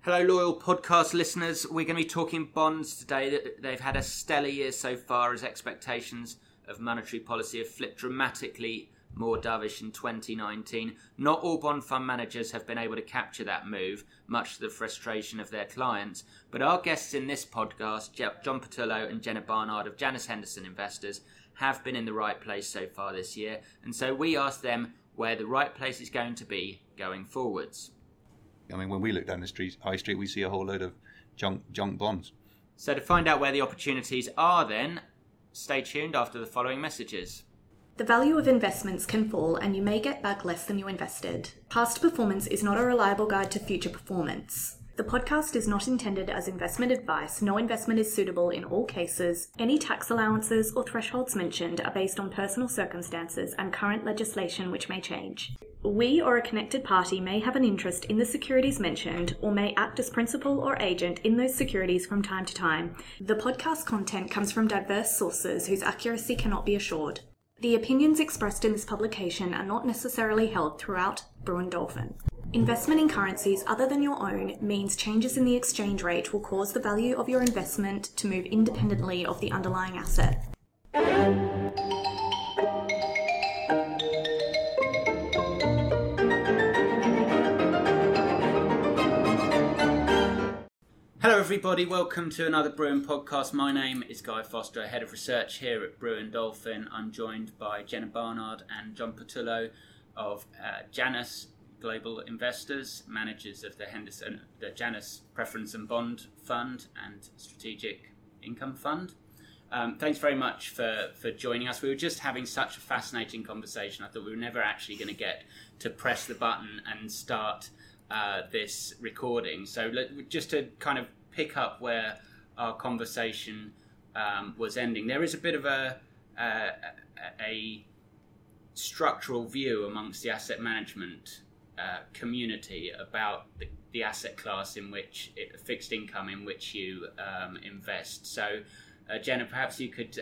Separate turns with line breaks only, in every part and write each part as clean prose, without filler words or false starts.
Hello, loyal podcast listeners. We're going to be talking bonds today. They've had a stellar year so far as expectations of monetary policy have flipped dramatically more dovish in 2019. Not all bond fund managers have been able to capture that move, much to the frustration of their clients. But our guests in this podcast, John Patullo and Jenna Barnard of Janus Henderson Investors, have been in the right place so far this year. And so we asked them where the right place is going to be going forwards.
I mean, when we look down the high street, we see a whole load of junk bonds.
So to find out where the opportunities are then, stay tuned after the following messages.
The value of investments can fall and you may get back less than you invested. Past performance is not a reliable guide to future performance. The podcast is not intended as investment advice. No investment is suitable in all cases. Any tax allowances or thresholds mentioned are based on personal circumstances and current legislation which may change. We or a connected party may have an interest in the securities mentioned or may act as principal or agent in those securities from time to time. The podcast content comes from diverse sources whose accuracy cannot be assured. The opinions expressed in this publication are not necessarily held throughout Brewin Dolphin. Investment in currencies other than your own means changes in the exchange rate will cause the value of your investment to move independently of the underlying asset.
Hello everybody, welcome to another Brewin podcast. My name is Guy Foster, Head of Research here at Brewin Dolphin. I'm joined by Jenna Barnard and John Patullo of Janus Global Investors, managers of the Janus Preference and Bond Fund and Strategic Income Fund. Thanks very much for joining us. We were just having such a fascinating conversation. I thought we were never actually going to get to press the button and start this recording. So just to kind of pick up where our conversation was ending, there is a bit of a structural view amongst the asset management community about the asset class in which fixed income in which you invest. So Jenna, perhaps you could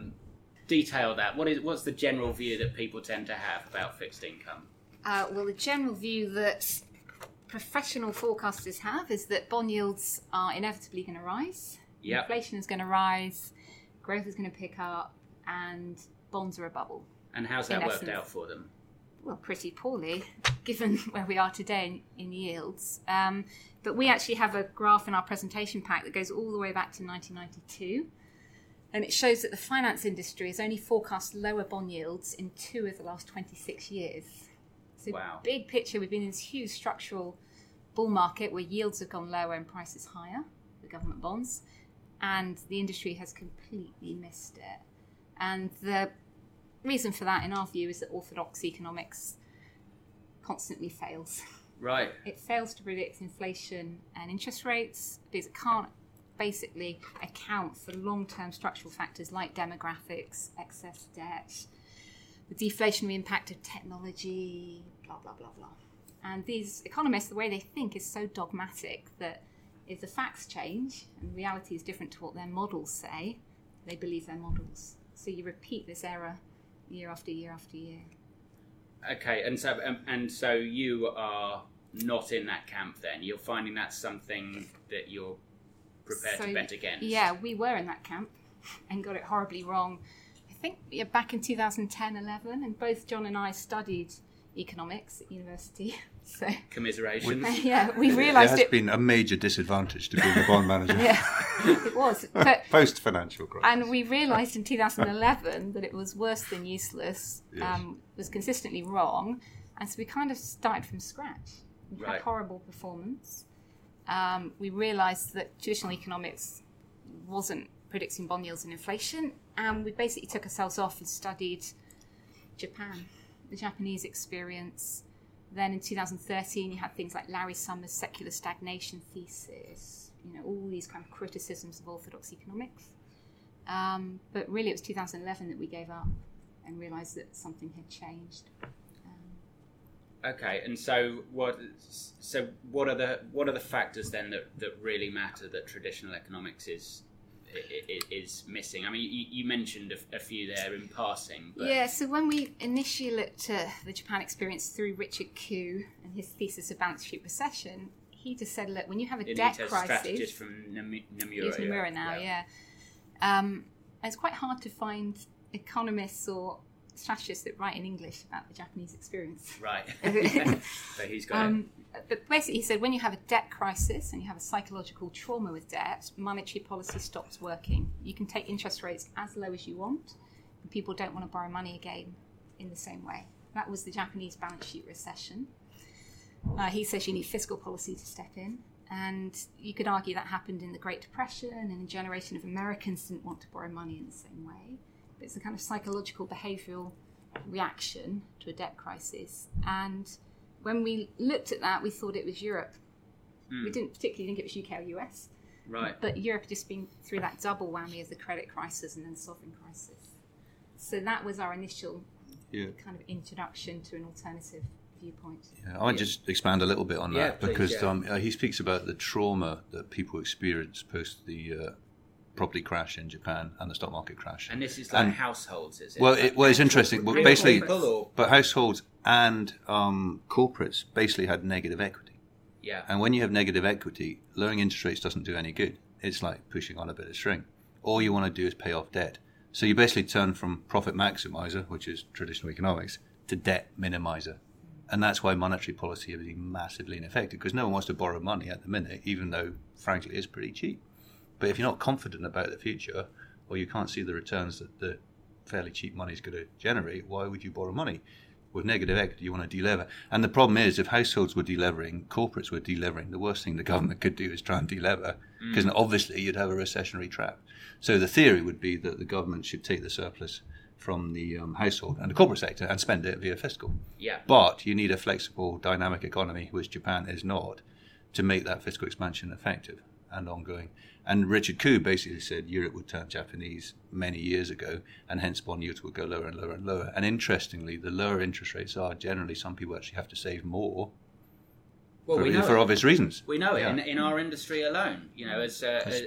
detail that. What's the general view that people tend to have about fixed income?
Well, the general view that professional forecasters have is that bond yields are inevitably going to rise.
Yep.
Inflation is going to rise, growth is going to pick up, and bonds are a bubble.
And how's that worked out for them?
Well, pretty poorly, given where we are today in yields. But we actually have a graph in our presentation pack that goes all the way back to 1992. And it shows that the finance industry has only forecast lower bond yields in 2 of the last 26 years. So
wow.
Big picture, we've been in this huge structural bull market where yields have gone lower and prices higher for government bonds. And the industry has completely missed it. And the reason for that, in our view, is that orthodox economics constantly fails.
Right.
It fails to predict inflation and interest rates because it can't basically account for long-term structural factors like demographics, excess debt, the deflationary impact of technology, blah, blah, blah, blah. And these economists, the way they think is so dogmatic that if the facts change and reality is different to what their models say, they believe their models. So you repeat this error year after year after year.
Okay, and so you are not in that camp then? You're finding that's something that you're prepared to bet against?
Yeah, we were in that camp and got it horribly wrong. I think back in 2010-11, and both John and I studied economics at university. So
commiserations.
Yeah, we realised
it has been a major disadvantage to being a bond manager.
Yeah, it was. But,
post-financial crisis.
And we realised in 2011 that it was worse than useless,
yes.
Was consistently wrong, and so we kind of started from scratch. We had horrible performance. We realised that traditional economics wasn't predicting bond yields and inflation, and we basically took ourselves off and studied Japan, the Japanese experience. Then in 2013 you had things like Larry Summers' secular stagnation thesis, all these kind of criticisms of orthodox economics. But really it was 2011 that we gave up and realised that something had changed.
Okay, and so what are the factors then that really matter that traditional economics is missing? I mean, you mentioned a few there in passing. But...
Yeah, so when we initially looked at the Japan experience through Richard Koo and his thesis of balance sheet recession, he just said, look, when you have a
Inito,
debt crisis...
strategist from Nomura.
He's Nomura now, yeah. It's quite hard to find economists or strategists that write in English about the Japanese experience.
Right. So he's got it.
But basically, he said when you have a debt crisis and you have a psychological trauma with debt, monetary policy stops working. You can take interest rates as low as you want, and people don't want to borrow money again in the same way. That was the Japanese balance sheet recession. He says you need fiscal policy to step in. And you could argue that happened in the Great Depression, and a generation of Americans didn't want to borrow money in the same way. But it's a kind of psychological behavioural reaction to a debt crisis. And when we looked at that, we thought it was Europe. We didn't particularly think it was UK or US.
Right.
But Europe had just been through that double whammy of the credit crisis and then sovereign crisis. So that was our initial kind of introduction to an alternative viewpoint.
Yeah, I might just expand a little bit on that, because he speaks about the trauma that people experience post the property crash in Japan and the stock market crash.
And this is like households, is it?
Well, it's interesting. Well, basically,
people
but households and corporates basically had negative equity.
Yeah.
And when you have negative equity, lowering interest rates doesn't do any good. It's like pushing on a bit of string. All you want to do is pay off debt. So you basically turn from profit maximizer, which is traditional economics, to debt minimizer. And that's why monetary policy has been massively ineffective, because no one wants to borrow money at the minute, even though, frankly, it's pretty cheap. But if you're not confident about the future, or you can't see the returns that the fairly cheap money is going to generate, why would you borrow money? With negative equity, you want to delever. And the problem is, if households were delevering, corporates were delevering, the worst thing the government could do is try and delever, because obviously you'd have a recessionary trap. So the theory would be that the government should take the surplus from the household and the corporate sector and spend it via fiscal.
Yeah.
But you need a flexible, dynamic economy, which Japan is not, to make that fiscal expansion effective and ongoing. And Richard Koo basically said Europe would turn Japanese many years ago, and hence bond yields would go lower and lower and lower. And interestingly, the lower interest rates are generally some people actually have to save more.
Well,
for obvious reasons.
We know it in our industry alone. You know, as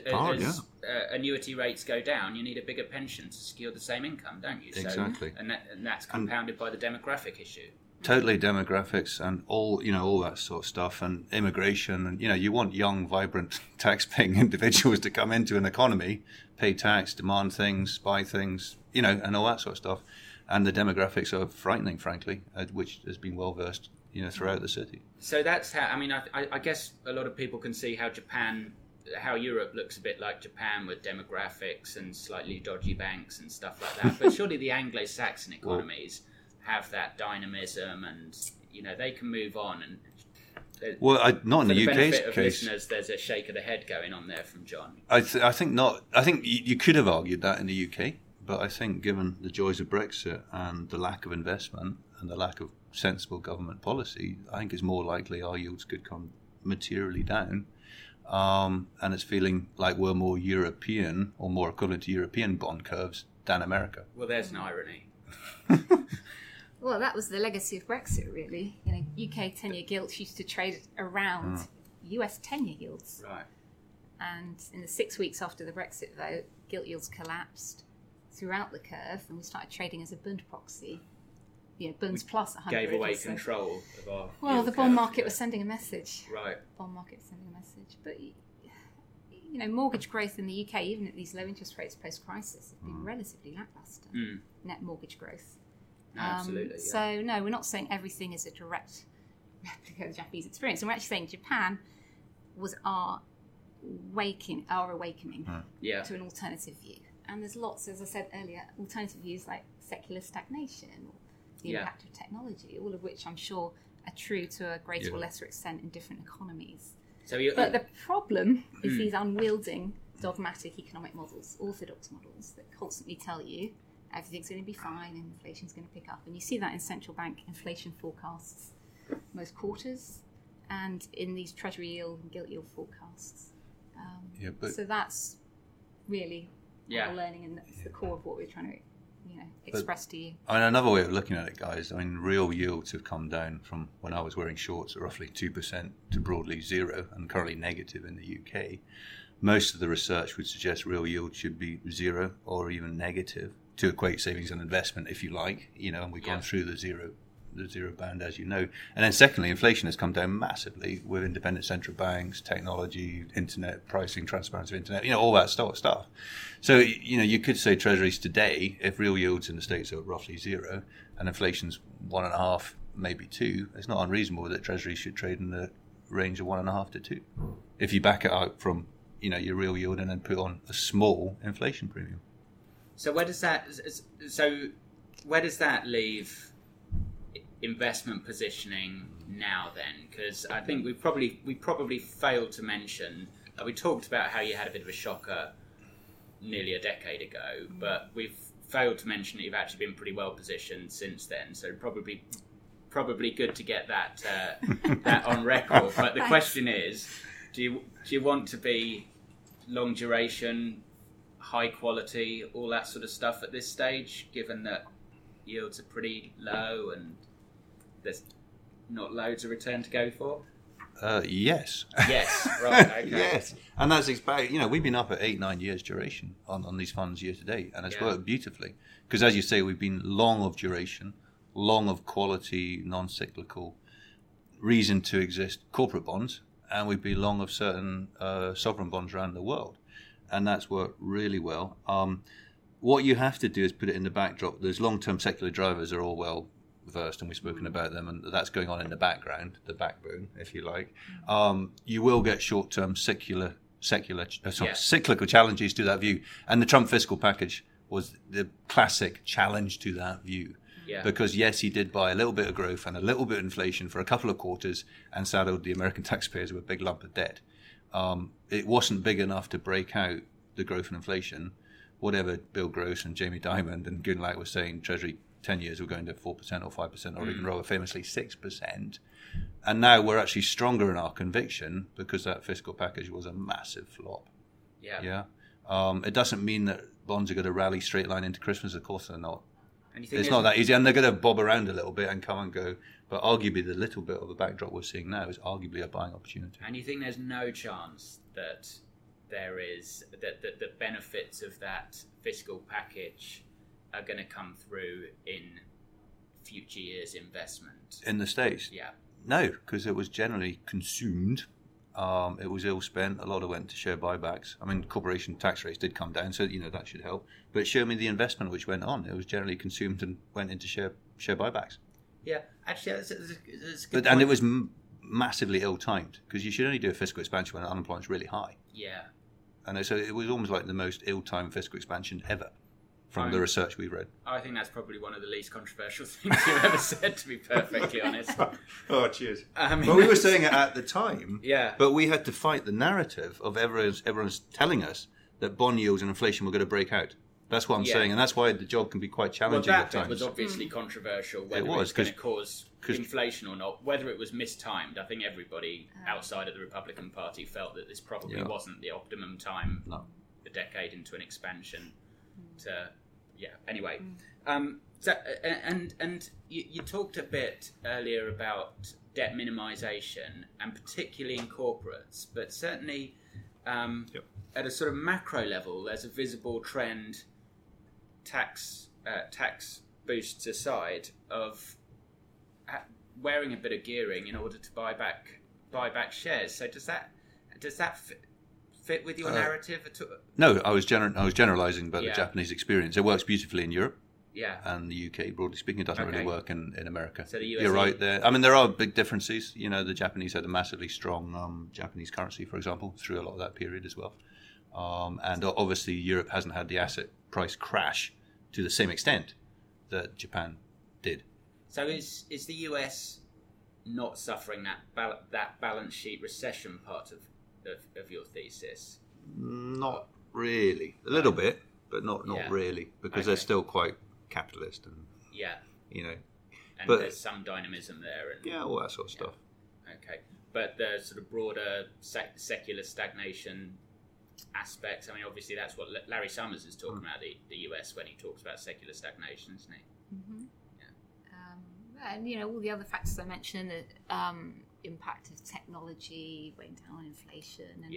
annuity rates go down, you need a bigger pension to secure the same income, don't you?
Exactly.
So, and that's compounded by the demographic issue.
Totally, demographics and all that sort of stuff, and immigration, and you want young, vibrant, tax-paying individuals to come into an economy, pay tax, demand things, buy things, and all that sort of stuff. And the demographics are frightening, frankly, which has been well versed, throughout the city.
So that's how. I mean, I guess a lot of people can see how Europe looks a bit like Japan with demographics and slightly dodgy banks and stuff like that. But surely the Anglo-Saxon economies have that dynamism, and they can move on. And
not in the UK's
benefit of
case.
Listeners, there's a shake of the head going on there from John.
I think not. I think you could have argued that in the UK, but I think given the joys of Brexit and the lack of investment and the lack of sensible government policy, I think it's more likely our yields could come materially down. And it's feeling like we're more European or more equivalent to European bond curves than America.
Well, there's an irony.
Well, that was the legacy of Brexit, really. UK 10-year gilts used to trade around US 10-year yields.
Right.
And in the 6 weeks after the Brexit vote, gilt yields collapsed throughout the curve, and we started trading as a Bund proxy. Bunds plus 100.
Gave away control of our.
Well, the bond market was sending a message.
Right.
Bond market was sending a message, but mortgage growth in the UK, even at these low interest rates post-crisis, has been relatively lackluster. Net mortgage growth.
Absolutely. Yeah.
So no, we're not saying everything is a direct replica of the Japanese experience, and we're actually saying Japan was our awakening to an alternative view. And there's lots, as I said earlier, alternative views like secular stagnation or the impact of technology, all of which I'm sure are true to a greater or lesser extent in different economies. But the problem is these unwielding, dogmatic economic models, orthodox models that constantly tell you everything's going to be fine and inflation's going to pick up. And you see that in central bank inflation forecasts most quarters and in these treasury yield and gilt yield forecasts. So that's really what we're learning, and that's the core of what we're trying to express to you.
Another way of looking at it, guys, real yields have come down from when I was wearing shorts at roughly 2% to broadly zero and currently negative in the UK. Most of the research would suggest real yield should be zero or even negative to equate savings and investment, if you like, and we've gone through the zero the zero bound, as you know. And then secondly, inflation has come down massively with independent central banks, technology, internet pricing, transparency of internet, all that stuff. So, you could say treasuries today, if real yields in the States are roughly zero and inflation's 1.5, maybe 2, it's not unreasonable that treasuries should trade in the range of 1.5 to 2. If you back it out from, your real yield and then put on a small inflation premium.
So where does that leave investment positioning now then? Because I think we probably failed to mention, we talked about how you had a bit of a shocker nearly a decade ago, but we've failed to mention that you've actually been pretty well positioned since then. So probably good to get that that on record. But the question is, do you want to be long duration, high quality, all that sort of stuff at this stage, given that yields are pretty low and there's not loads of return to go for?
Yes.
Yes, right, okay.
Yes. And that's about, we've been up at 8-9 years duration on these funds year to date, and it's worked beautifully. Because as you say, we've been long of duration, long of quality, non-cyclical, reason to exist corporate bonds, and we've been long of certain sovereign bonds around the world. And that's worked really well. What you have to do is put it in the backdrop. Those long-term secular drivers are all well versed, and we've spoken about them, and that's going on in the background, the backbone, if you like. You will get short-term cyclical challenges to that view. And the Trump fiscal package was the classic challenge to that view. Yeah. Because yes, he did buy a little bit of growth and a little bit of inflation for a couple of quarters and saddled the American taxpayers with a big lump of debt. It wasn't big enough to break out the growth and inflation. Whatever Bill Gross and Jamie Dimon and Gundlach were saying, Treasury 10 years were going to 4% or 5%, or even rather famously 6%. And now we're actually stronger in our conviction because that fiscal package was a massive flop. Yeah. It doesn't mean that bonds are going to rally straight line into Christmas. Of course they're not. It's not that easy, and they're going to bob around a little bit and come and go. But arguably, the little bit of a backdrop we're seeing now is arguably a buying opportunity.
And you think there's no chance that there is that the benefits of that fiscal package are going to come through in future years' investment
in the States?
Yeah.
No, because it was generally consumed. It was ill spent. A lot of it went to share buybacks. I mean, corporation tax rates did come down, so that should help. But show me the investment which went on. It was generally consumed and went into share buybacks.
Yeah, actually, that's a good point.
And it was massively ill-timed, because you should only do a fiscal expansion when unemployment's really high.
Yeah.
And so it was almost like the most ill-timed fiscal expansion ever, from the research we've read.
I think that's probably one of the least controversial things you've ever said, to be perfectly honest.
Oh, cheers. Well, we were saying it at the time, but we had to fight the narrative of everyone's telling us that bond yields and inflation were going to break out. That's what I'm saying, and that's why the job can be quite challenging at times.
Well, that was obviously controversial, whether it was going to cause inflation or not. Whether it was mistimed, I think everybody outside of the Republican Party felt that this probably wasn't the optimum time, a decade into an expansion. Anyway, so and you talked a bit earlier about debt minimisation, and particularly in corporates, but certainly at a sort of macro level, there's a visible trend, tax boosts aside, of wearing a bit of gearing in order to buy back shares. So does that fit with your narrative at all? No,
I was generalising about the Japanese experience. It works beautifully in Europe.
Yeah.
And the UK, broadly speaking, it doesn't really work in America.
So the US,
you're right there. I mean, there are big differences. The Japanese had a massively strong Japanese currency, for example, through a lot of that period as well. And obviously, Europe hasn't had the asset price crash to the same extent that Japan did.
So is the US not suffering that balance sheet recession part of your thesis?
Not really. A little bit, but not really, because they're still quite capitalist and
and there's some dynamism there and
all that sort of stuff.
Okay, but the sort of broader secular stagnation aspects, I mean, obviously that's what Larry Summers is talking about, the US, when he talks about secular stagnation, isn't he?
Mm-hmm. And all the other factors I mentioned, the impact of technology, weighing down on inflation, and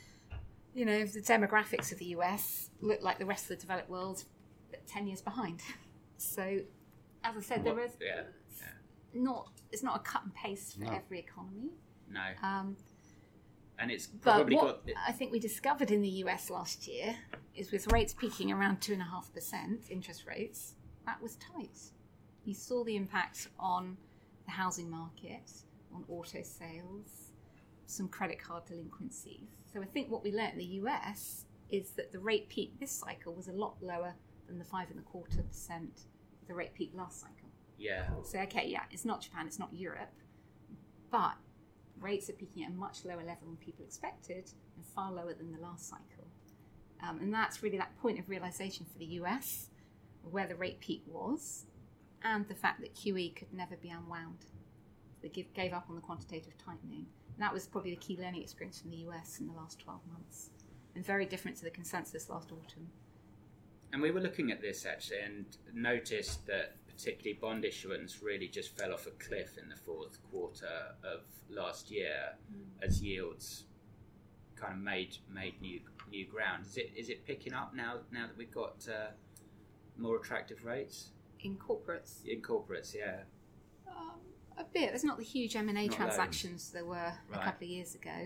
the demographics of the US look like the rest of the developed world, but 10 years behind. So, as I said, it's not a cut and paste for every economy.
No. And it's
But
probably
what I think we discovered in the US last year is with rates peaking around 2.5% interest rates, that was tight. You saw the impact on the housing market, on auto sales, some credit card delinquencies. So I think what we learnt in the US is that the rate peak this cycle was a lot lower than the 5.25% the rate peak last cycle.
Yeah.
So it's not Japan, it's not Europe, but rates are peaking at a much lower level than people expected and far lower than the last cycle. And that's really that point of realization for the US, where the rate peak was, and the fact that QE could never be unwound. They gave up on the quantitative tightening. And that was probably the key learning experience from the US in the last 12 months, and very different to the consensus last autumn.
And we were looking at this actually and noticed that particularly bond issuance really just fell off a cliff in the fourth quarter of last year as yields kind of made new ground. Is it picking up now that we've got more attractive rates?
In corporates?
In corporates, yeah.
A bit. There's not the huge M&A
Not
transactions there were
Right.
a couple of years ago.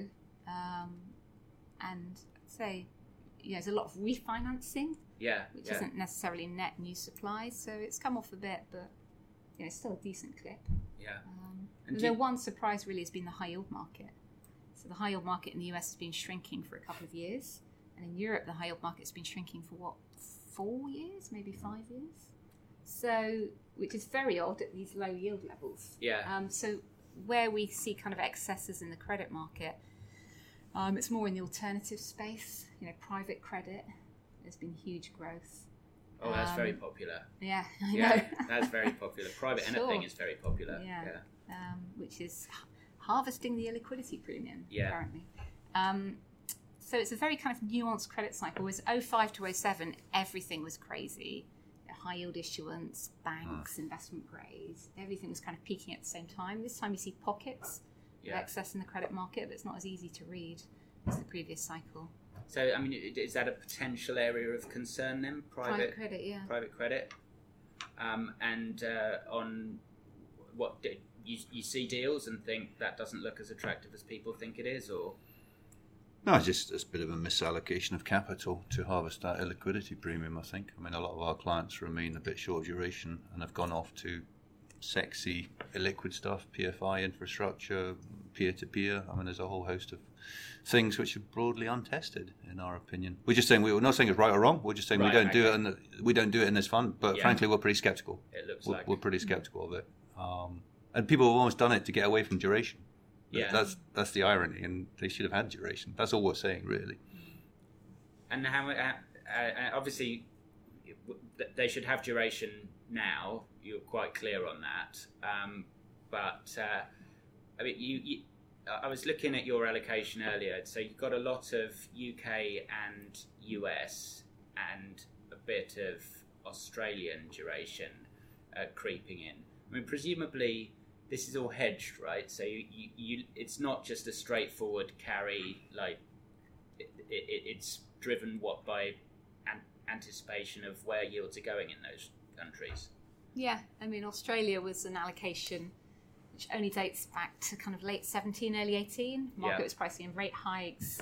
And I'd say there's a lot of refinancing,
Yeah.
which
yeah.
isn't necessarily net new supply, so it's come off a bit, but it's still a decent clip.
Yeah. And
The one surprise really has been the high yield market. So the high yield market in the US has been shrinking for a couple of years, and in Europe the high yield market has been shrinking for 4 years, maybe 5 years. So, which is very odd at these low yield levels.
Yeah.
So where we see kind of excesses in the credit market, it's more in the alternative space. Private credit. There's been huge growth.
Oh, that's very popular.
Yeah, I
Yeah,
know.
that's very popular. Private
Sure.
anything is very popular.
Yeah. Which is harvesting the illiquidity premium,
Yeah.
apparently. So it's a very kind of nuanced credit cycle. Whereas 05 to 07, everything was crazy. High yield issuance, banks, investment grades, everything was kind of peaking at the same time. This time you see pockets of excess in the credit market, but it's not as easy to read as the previous cycle.
So, I mean, is that a potential area of concern then?
Private credit, yeah.
Private credit. And on what you see deals and think that doesn't look as attractive as people think it is, or?
No, it's just a bit of a misallocation of capital to harvest that illiquidity premium, I think. I mean, a lot of our clients remain a bit short of duration and have gone off to sexy illiquid stuff, PFI infrastructure, peer-to-peer. I mean, there's a whole host of things which are broadly untested, in our opinion. We're just saying, we're not saying it's right or wrong, we're just saying we don't do it in this fund, but frankly, we're pretty sceptical.
It looks
We're pretty sceptical of it. And people have almost done it to get away from duration.
Yeah.
That's the irony, and they should have had duration. That's all we're saying, really.
And how obviously they should have duration now. You're quite clear on that. But I mean, I was looking at your allocation earlier. So you've got a lot of UK and US and a bit of Australian duration creeping in. I mean, presumably this is all hedged, right? So you it's not just a straightforward carry. Like it's driven by anticipation of where yields are going in those countries.
Yeah, I mean, Australia was an allocation which only dates back to kind of late 17, early 18. Market was pricing in rate hikes.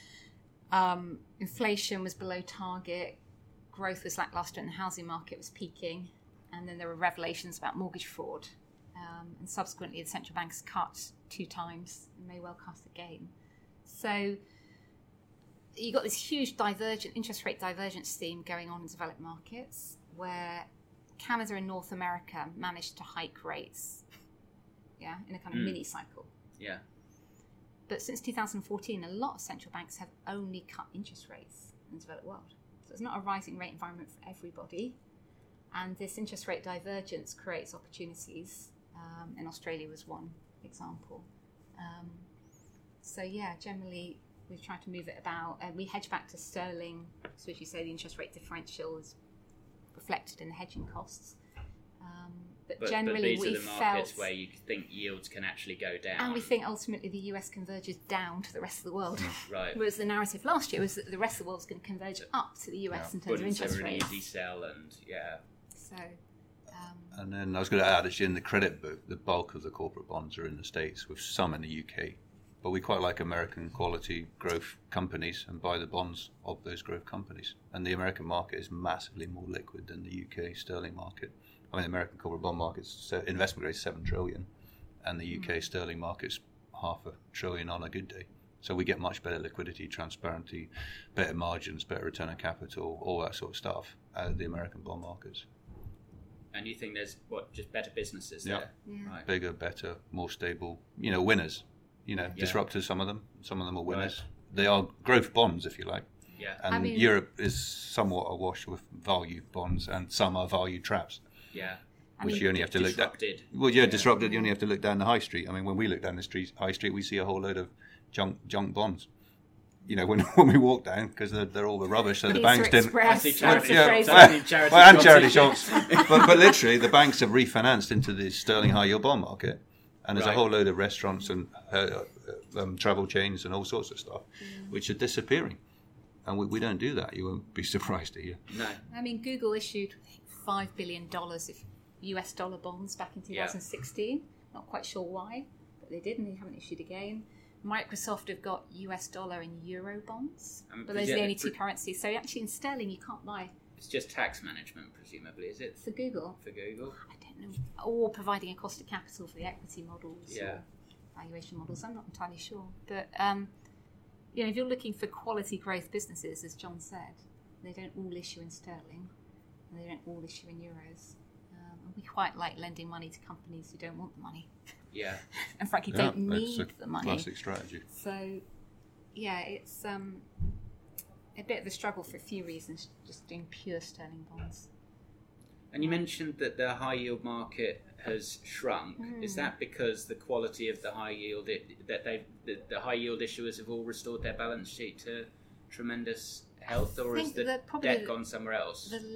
Inflation was below target. Growth was lackluster, and the housing market was peaking. And then there were revelations about mortgage fraud. And subsequently, the central bank's cut 2 times and may well cut again. So you got this huge interest rate divergence theme going on in developed markets, where Canada and North America managed to hike rates, in a kind of mini cycle.
Yeah.
But since 2014, a lot of central banks have only cut interest rates in the developed world. So it's not a rising rate environment for everybody. And this interest rate divergence creates opportunities. And Australia was one example. Generally we've tried to move it about. We hedge back to sterling. So as you say, the interest rate differential is reflected in the hedging costs. But generally
these are the markets where you think yields can actually go down.
And we think ultimately the US converges down to the rest of the world.
Right.
Whereas the narrative last year was that the rest of the world was going to converge up to the US in terms of interest rates.
Easy sell and
So
And then I was going to add, actually, in the credit book, the bulk of the corporate bonds are in the States, with some in the UK. But we quite like American quality growth companies and buy the bonds of those growth companies. And the American market is massively more liquid than the UK sterling market. I mean, the American corporate bond market's investment grade is 7 trillion, and the UK sterling market's $500 billion on a good day. So we get much better liquidity, transparency, better margins, better return on capital, all that sort of stuff out of the American bond markets.
And you think there's just better businesses there?
Yeah.
Right.
Bigger, better, more stable, winners. Disruptors, some of them are winners. Right. They are growth bonds, if you like.
Yeah.
And Europe is somewhat awash with value bonds, and some are value traps.
Yeah.
Which you only have to
disrupted.
look down. Disrupted. You only have to look down the high street. I mean, when we look down the high street, we see a whole load of junk bonds. When we walk down, because they're all the rubbish, so the banks didn't.
I see charity
shops. And charity shops. but literally, the banks have refinanced into the sterling high yield bond market, and there's a whole load of restaurants and travel chains and all sorts of stuff, which are disappearing. And we don't do that. You won't be surprised to hear.
No.
I mean, Google issued $5 billion of US dollar bonds back in 2016. Yeah. Not quite sure why, but they did, and they haven't issued again. Microsoft have got US dollar and euro bonds, but those are the only two currencies. So actually in sterling you can't buy.
It's just tax management, presumably, is it?
For Google?
For Google?
I don't know. Or providing a cost of capital for the equity models or valuation models. I'm not entirely sure. But, if you're looking for quality growth businesses, as John said, they don't all issue in sterling and they don't all issue in euros. And we quite like lending money to companies who don't want the money.
Yeah.
And frankly, don't need the money.
Classic strategy.
So, it's a bit of a struggle for a few reasons, just doing pure sterling bonds.
And you mentioned that the high yield market has shrunk. Is that because the quality of the high yield, the high yild issuers have all restored their balance sheet to tremendous health, or is the debt gone somewhere else?
The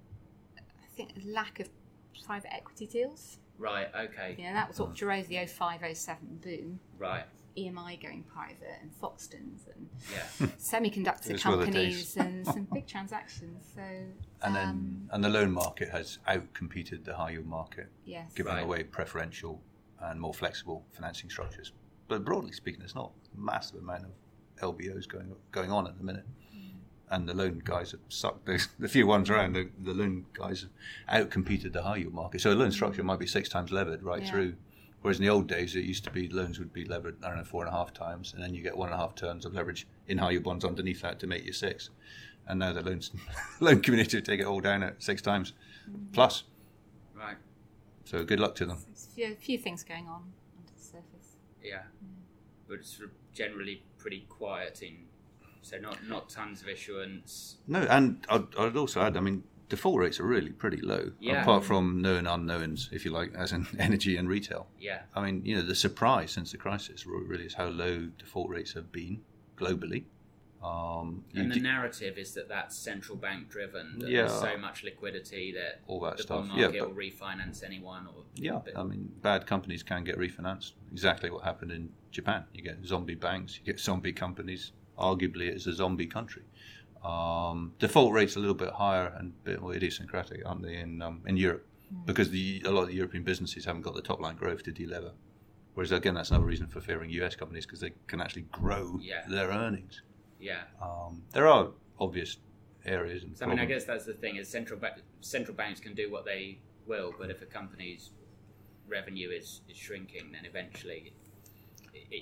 lack of private equity deals.
Right, okay.
Yeah, that was what drove the 05-07 boom.
Right.
EMI going private and Foxtons and semiconductor companies and some big transactions. So
and the loan market has outcompeted the high yield market, giving away preferential and more flexible financing structures. But broadly speaking, there's not a massive amount of LBOs going on at the minute. And the loan guys have sucked the few ones around. The loan guys have outcompeted the high yield market. So a loan structure might be 6 times levered through. Whereas in the old days, it used to be loans would be levered, 4.5 times, and then you get 1.5 turns of leverage in high yield bonds underneath that to make you 6. And now the loan community take it all down at 6 times plus. Right. So good luck to them.
There's a few things going on under the surface.
Yeah. But it's generally pretty quiet so not tons of issuance.
No, and I'd also add, default rates are really pretty low, apart from known unknowns, if you like, as in energy and retail.
Yeah.
The surprise since the crisis really is how low default rates have been globally.
And the narrative is that that's central bank driven, that there's so much liquidity that
all that
the
stuff.
bond market will refinance anyone.
Bad companies can get refinanced. Exactly what happened in Japan. You get zombie banks, you get zombie companies. Arguably, it's a zombie country. Default rates a little bit higher and a bit more idiosyncratic, aren't they, in Europe? Because a lot of the European businesses haven't got the top line growth to delever. Whereas, again, that's another reason for fearing US companies, because they can actually grow their earnings.
Yeah.
There are obvious areas.
And I guess that's the thing, is central banks can do what they will, but if a company's revenue is shrinking, then eventually... It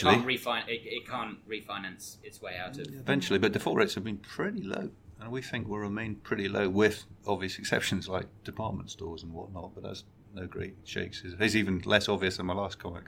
can't refinance its way out of...
Eventually, but default rates have been pretty low, and we think will remain pretty low, with obvious exceptions like department stores and whatnot, but that's no great shakes. It's even less obvious than my last comment,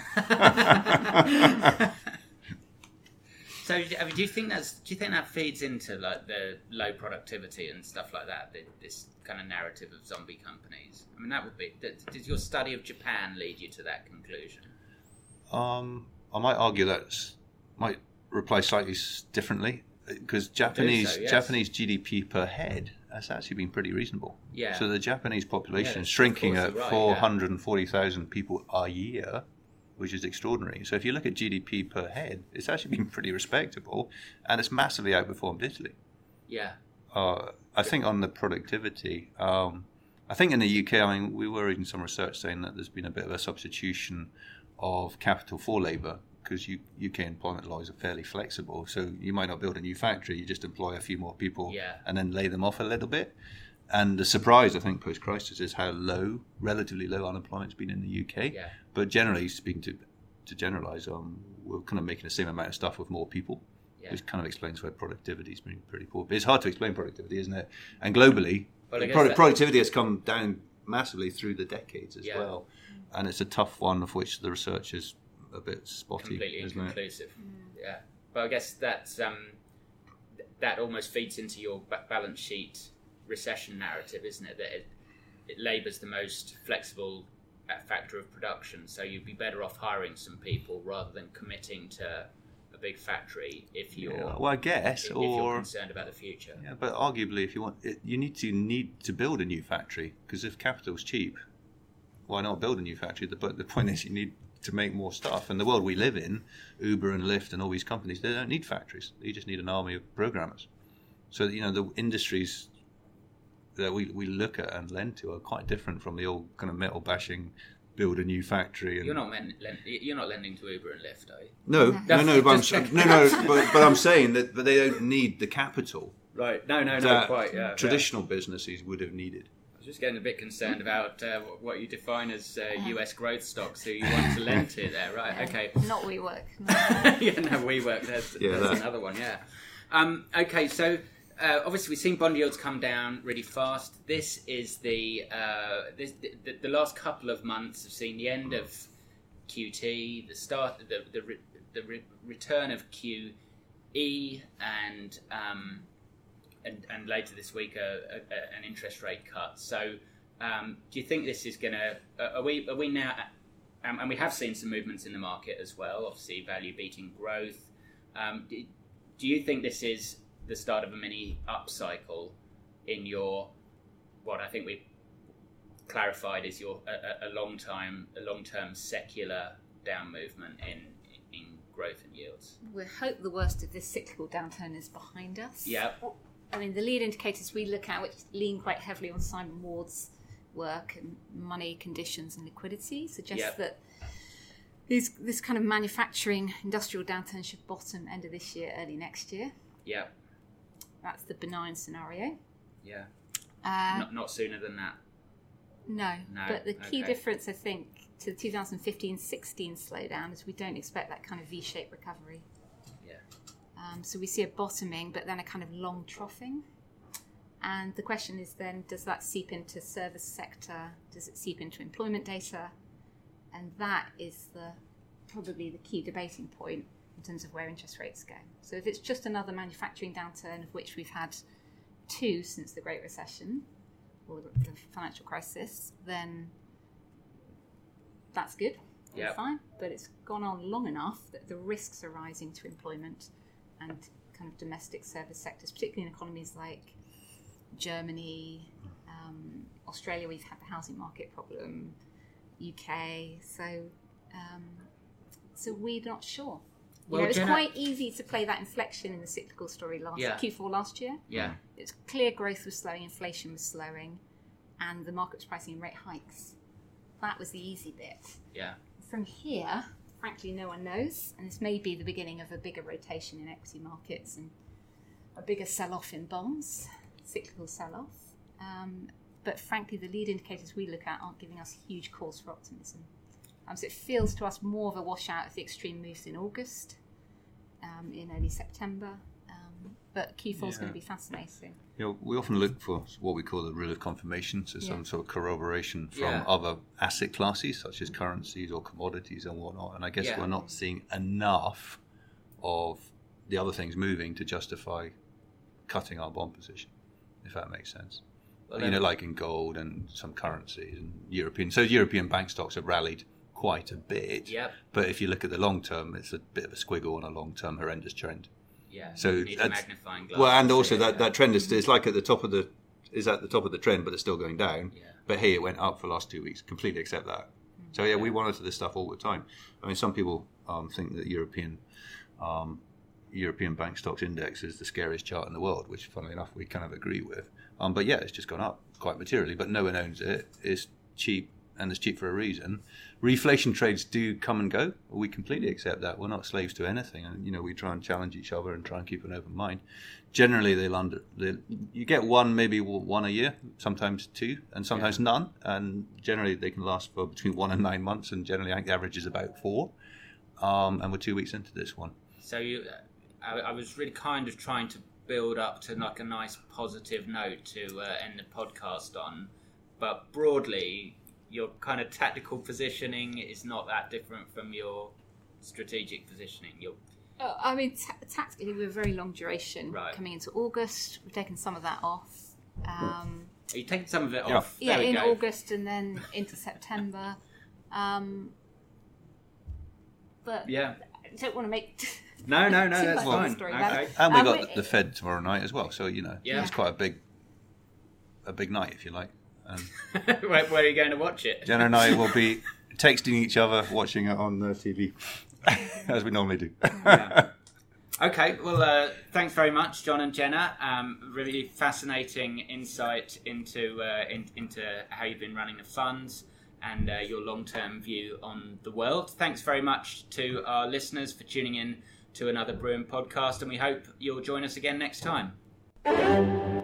guy.
So, do you think that feeds into like the low productivity and stuff like that? This kind of narrative of zombie companies. That would be. Did your study of Japan lead you to that conclusion?
I might argue that might reply slightly differently, because Japanese GDP per head has actually been pretty reasonable. Yeah. So the Japanese population is shrinking at 440,000 people a year, which is extraordinary. So if you look at GDP per head, it's actually been pretty respectable, and it's massively outperformed Italy.
Yeah.
I think on the productivity, I I think in the UK, I mean, we were reading some research saying that there's been a bit of a substitution of capital for labour, because UK employment laws are fairly flexible. So you might not build a new factory, you just employ a few more people and then lay them off a little bit. And the surprise, I think, post-crisis is how relatively low unemployment's been in the UK.
Yeah.
But generally speaking, to generalise, we're kind of making the same amount of stuff with more people, which kind of explains why productivity's been pretty poor. But it's hard to explain productivity, isn't it? And globally, productivity has come down massively through the decades as well. And it's a tough one of which the research is a bit spotty,
completely
isn't
inconclusive. Yeah, but I guess that's that almost feeds into your balance sheet recession narrative, isn't it? That it labour's the most flexible factor of production, so you'd be better off hiring some people rather than committing to a big factory if you're if you're concerned about the future.
Yeah, but arguably, if you want, you need to build a new factory, because if capital's cheap, why not build a new factory? The point is, you need to make more stuff. And the world we live in, Uber and Lyft and all these companies, they don't need factories. They just need an army of programmers. So, the industries that we look at and lend to are quite different from the old kind of metal bashing, build a new factory. And
you're not lending to Uber and Lyft, are you?
No. But I'm saying that they don't need the capital.
Right. No, quite. Yeah.
Traditional businesses would have needed.
I was just getting a bit concerned about what you define as US growth stocks who you want to lend to there. Right.
Yeah.
Okay.
Not WeWork.
WeWork. That's another one. Yeah. Okay. So. Obviously, we've seen bond yields come down really fast. This is the last couple of months have seen the end of QT, the start, the return of QE, and later this week an interest rate cut. So, do you think this is going to? Are we now? And we have seen some movements in the market as well. Obviously, value beating growth. Do you think this is the start of a mini upcycle in your, what I think we've clarified is your a long-term secular down movement in growth and yields?
We hope the worst of this cyclical downturn is behind us.
Yeah.
I mean, the lead indicators we look at, which lean quite heavily on Simon Ward's work and money conditions and liquidity, suggest that this kind of manufacturing industrial downturn should bottom end of this year, early next year.
Yeah.
That's the benign scenario.
Yeah. Not sooner than that.
No. But the key difference, I think, to the 2015-16 slowdown is we don't expect that kind of V-shaped recovery.
Yeah.
So we see a bottoming, but then a kind of long troughing. And the question is then, does that seep into service sector? Does it seep into employment data? And that is probably the key debating point in terms of where interest rates go. So if it's just another manufacturing downturn, of which we've had 2 since the Great Recession or the financial crisis, then that's good.
Yep.
Fine. But it's gone on long enough that the risks are rising to employment and kind of domestic service sectors, particularly in economies like Germany, Australia. We've had the housing market problem, UK. So we're not sure.
Well,
it's quite easy to play that inflection in the cyclical story Q4 last year.
Yeah.
It's clear growth was slowing, inflation was slowing, and the market was pricing in rate hikes. That was the easy bit.
Yeah.
From here, frankly, no one knows, and this may be the beginning of a bigger rotation in equity markets and a bigger sell-off in bonds, cyclical sell-off. But frankly, the lead indicators we look at aren't giving us huge cause for optimism. So it feels to us more of a washout of the extreme moves in August, in early September. But Q4 is going to be fascinating.
We often look for what we call the rule of confirmation, so some sort of corroboration from other asset classes, such as currencies or commodities and whatnot. And I guess we're not seeing enough of the other things moving to justify cutting our bond position, if that makes sense. Well, like in gold and some currencies and European bank stocks have rallied quite a bit.
Yep.
But if you look at the long term, it's a bit of a squiggle on a long term horrendous trend.
Yeah.
So
you need a magnifying glass.
Well, and also that trend is like at the top of the trend, but it's still going down.
Yeah.
But hey, it went up for the last 2 weeks. Completely accept that. So we monitor this stuff all the time. I mean, some people think that European European Bank Stocks Index is the scariest chart in the world, which, funnily enough, we kind of agree with. But yeah, it's just gone up quite materially, but no one owns it. It's cheap, and it's cheap for a reason. Reflation trades do come and go. We completely accept that. We're not slaves to anything, and we try and challenge each other and try and keep an open mind. Generally, you get maybe one a year, sometimes two, and sometimes none. And generally, they can last for between 1 and 9 months. And generally, I think the average is about 4. And we're 2 weeks into this one.
So I was really kind of trying to build up to like a nice positive note to end the podcast on, but broadly, your kind of tactical positioning is not that different from your strategic positioning.
Tactically, we're very long duration.
Right.
Coming into August, we've taken some of that off.
Are you taking some of it off?
Yeah, in August and then into September. But
yeah,
I don't want to make...
No, that's fine.
Okay. And we've got the Fed tomorrow night as well, so, it's quite a big night, if you like.
Where are you going to watch it?
Jenna and I will be texting each other, watching it on the TV, as we normally do.
Yeah. Okay, well, thanks very much, John and Jenna. Really fascinating insight into how you've been running the funds and your long-term view on the world. Thanks very much to our listeners for tuning in to another Brewin podcast, and we hope you'll join us again next time.